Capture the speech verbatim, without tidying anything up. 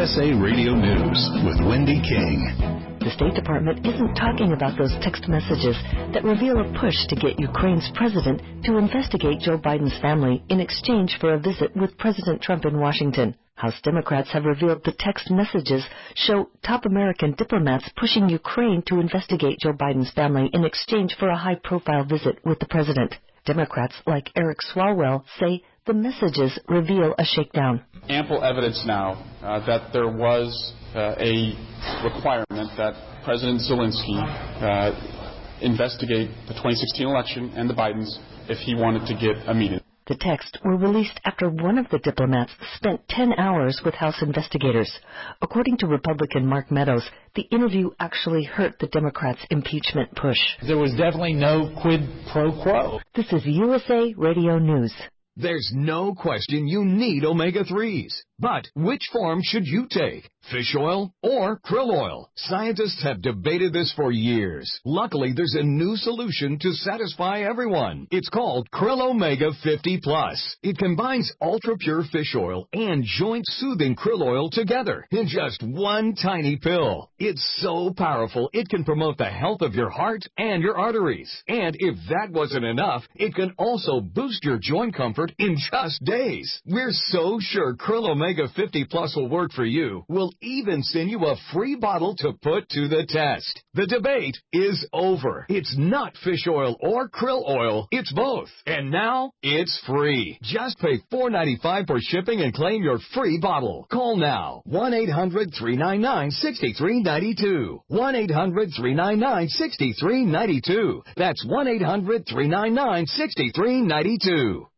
S A Radio News with Wendy King. The State Department isn't talking about those text messages that reveal a push to get Ukraine's president to investigate Joe Biden's family in exchange for a visit with President Trump in Washington. House Democrats have revealed the text messages show top American diplomats pushing Ukraine to investigate Joe Biden's family in exchange for a high-profile visit with the president. Democrats like Eric Swalwell say the messages reveal a shakedown. Ample evidence now uh, that there was uh, a requirement that President Zelensky uh, investigate the twenty sixteen election and the Bidens if he wanted to get a meeting. The texts were released after one of the diplomats spent ten hours with House investigators. According to Republican Mark Meadows, the interview actually hurt the Democrats' impeachment push. There was definitely no quid pro quo. This is U S A Radio News. There's no question you need omega threes. But which form should you take? Fish oil or krill oil? Scientists have debated this for years. Luckily, there's a new solution to satisfy everyone. It's called Krill Omega fifty plus. It combines ultra-pure fish oil and joint-soothing krill oil together in just one tiny pill. It's so powerful, it can promote the health of your heart and your arteries. And if that wasn't enough, it can also boost your joint comfort in just days. We're so sure Krill Omega fifty plus will work for you. We'll even send you a free bottle to put to the test. The debate is over. It's not fish oil or krill oil. It's both. And now it's free. Just pay four dollars and ninety-five cents for shipping and claim your free bottle. Call now. one eight hundred three nine nine six three nine two. one eight hundred three nine nine six three nine two. That's one eight hundred three nine nine six three nine two.